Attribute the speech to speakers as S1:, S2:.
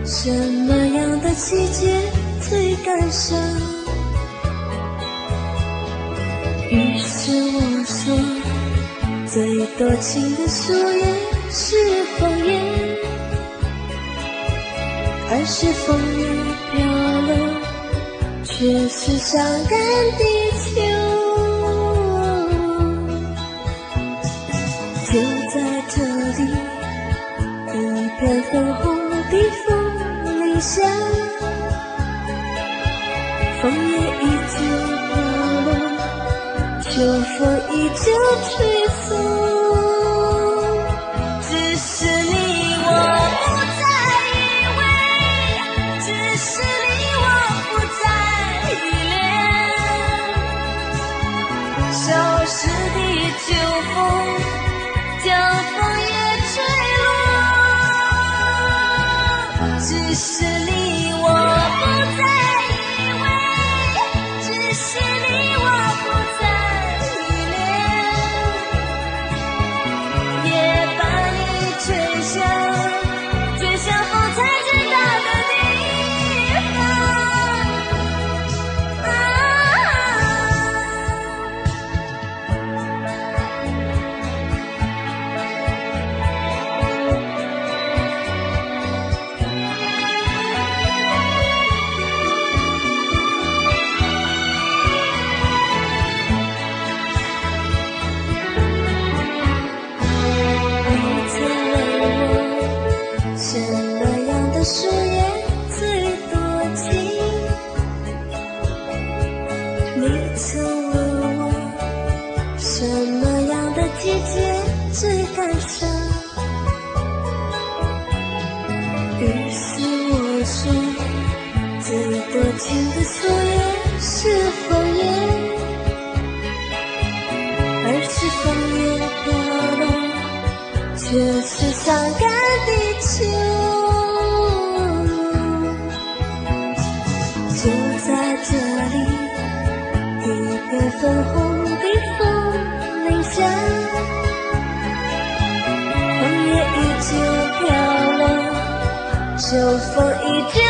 S1: 什么样的季节最感伤？于是我说，最多情的树叶是枫叶，而是枫叶飘落，却是伤感地球。就在这里，一片粉红的枫林下，枫叶依旧飘落，秋风依旧吹送。只是你我不再依偎，只是你我不再依恋，消失的秋风将枫叶吹落。只是你我不再依偎，只是你我不再依恋，也把你吹向风才最大的地方。什么样的树叶最多情？你曾问我，什么样的季节最感伤？于是我说，最多情的树叶是枫叶，而是枫叶飘落，却是伤感的秋。就在这里，一片粉红的枫林下，枫叶依旧飘落，秋风依旧